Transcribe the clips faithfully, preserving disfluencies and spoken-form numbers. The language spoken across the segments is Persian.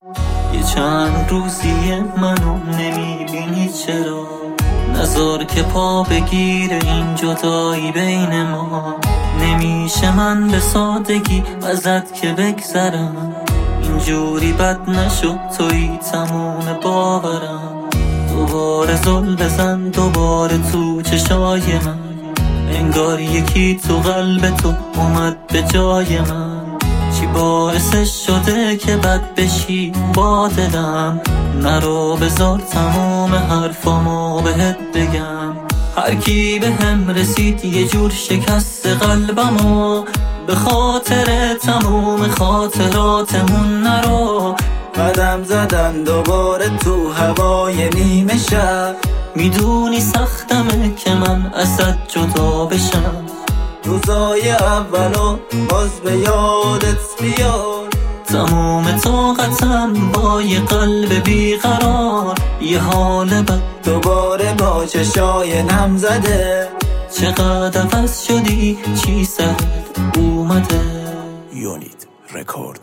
یه چند روزی منو نمیبینی چرا؟ نذار که پا بگیره این جدایی بین ما. نمیشه من به سادگی ازت که بگذرم، اینجوری بد نشد توی تموم باورم. دوباره زل بزن دوباره تو چشای من، انگار یکی تو قلب تو اومد به جای من. چی باعثش شده که بد بشی با دلم؟ نرو بذار تمام حرفامو بهت بگم. هر کی به هم رسید یه جور شکست قلبمو، به خاطر تموم خاطراتمون نرو. قدم زدن دوباره تو هوای نیمه شب، میدونی سختمه که من ازت جدا بشم. روزای اولو باز به یادت بیار، تموم طاقتم با یه قلب بیقرار. یه حال بد دوباره با چشای نم زده. چقدر عوض شدی چی سرت اومده؟ یونیت رکورد.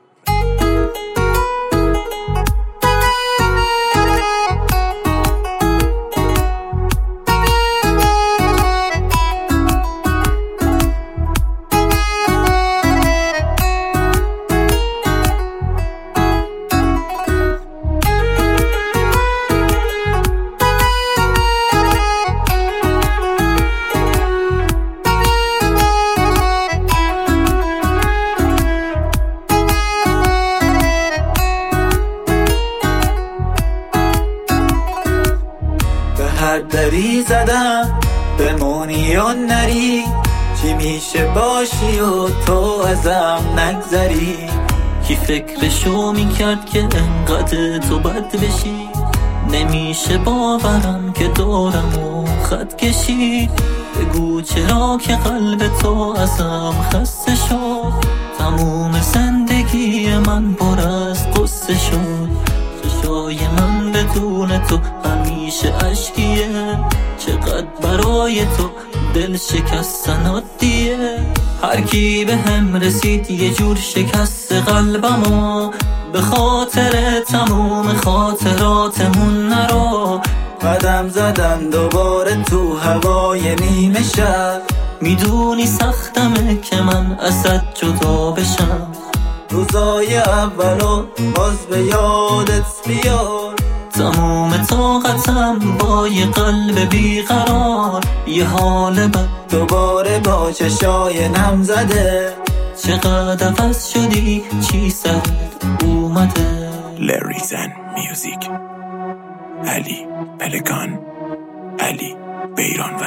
هر دری زدم بمونی یا نری، چی میشه باشی و تو ازم نگذری؟ کی فکرشو میکرد که انقدر تو بد بشی؟ نمیشه باورم که دارم و خط کشی. بگو چرا که قلب تو ازم خسته شد؟ تموم زندگی من پر از قصه شد. چشای من بدون تو همیشه اشکیه، چقدر برای تو دل شکستن عادیه. هر کی به هم رسید یه جور شکست قلبمو، به خاطر تموم خاطراتمون نرو. قدم زدن دوباره تو هوای نیمه شب، میدونی سختمه که من ازت جدا بشم. روزای اولو باز به یادت بیار، تموم طاقتم با یه قلب بیقرار. یه حال بد دوباره با چشای نم زده. چقدر عوض شدی چی سرت اومده؟ لریزن میوزیک. علی پلکان، علی بیرانوند.